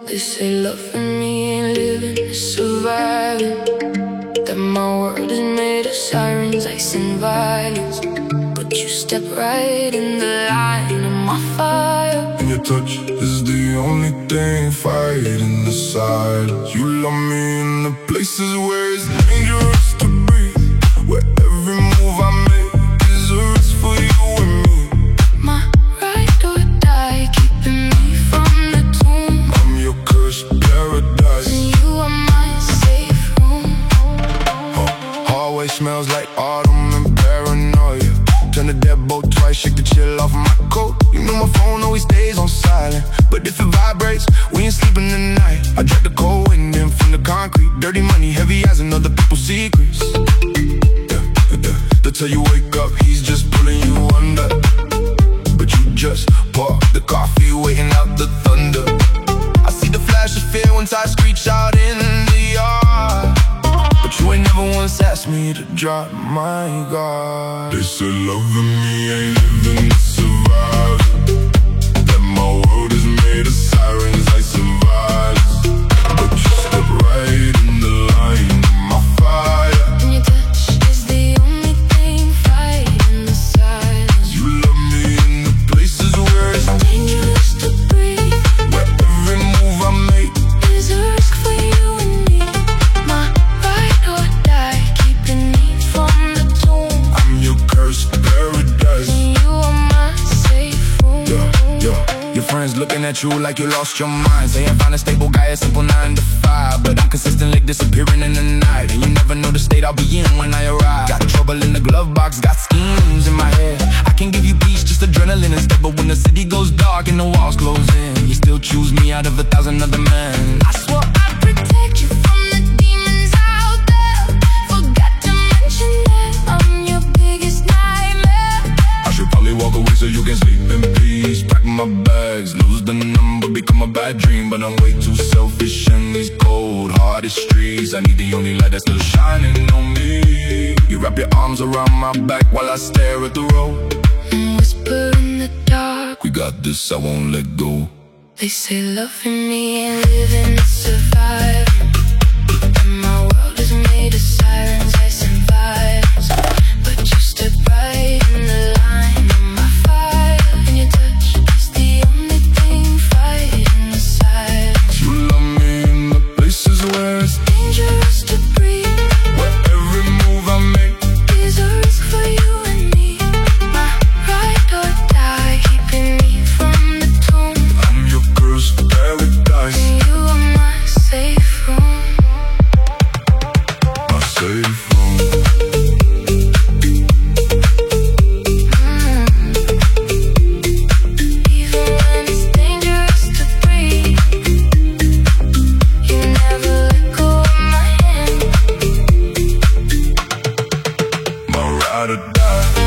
They say loving me ain't living, it's surviving. That my world is made of sirens, ice and violence. But you step right in the line of my fire. And your touch is the only thing fighting the silence. You love me in the places where it's dangerous to breathe, where every move I make is a risk for you and me. My ride or die, keeping me from the tomb. I'm your cursed paradise, and you are my safe room. Hallway smells like autumn and paranoia. Turn the deadbolt twice, shake the chill off my coat. You know my phone always stays on silent, but if it vibrates, we ain't sleeping tonight. I drop the cold wind in from the concrete. Dirty money, heavy as in other people's secrets. That's how you wake up, he's just pulling you under. But you just pour the coffee, waiting out the thunder. I see the flash of fear once I screech out in the yard, but you ain't never once asked me to drop my guard. They say loving me ain't living, it's surviving. That my world is made of sirens, ice and violence. But you step right in the line of my fire. And your touch is the only thing fighting the silence. You love me in the places where it's dangerous to breathe, where every move I make is a risk for you and me. My ride or die, keeping me from the tomb. I'm your cursed paradise, and you are my safe room. Your friends looking at you like you lost your mind, saying find a stable guy, a simple 9 to 5. But I'm consistently disappearing in the night, and you never know the state I'll be in when I arrive. Got trouble in the glove box, got schemes in my head. I can give you peace, just adrenaline instead. But when the city goes dark and the walls close in, you still choose me out of 1,000 other men. I swore I'd protect you from the demons out there. Forgot to mention that I'm your biggest nightmare. I should probably walk away so you can sleep in peace. Pack my bags, lose the number, become a bad dream. But I'm way too selfish in these cold-hearted streets. I need the only light that's still shining on me. You wrap your arms around my back while I stare at the road, and whisper in the dark, we got this, I won't let go. they say loving me ain't living, it's surviving. And my world is made of sirens, ice and violence. But you step right in the line of my fire. And your touch is the only thing fighting the silence. You love me in the places where it's dangerous to breathe, where every move I make is a risk for you and me. My ride or die, keeping me from the tomb. I'm your cursed paradise, and you are my safe room. my safe room. Even when it's dangerous to breathe, you never let go of my hand. My ride or die.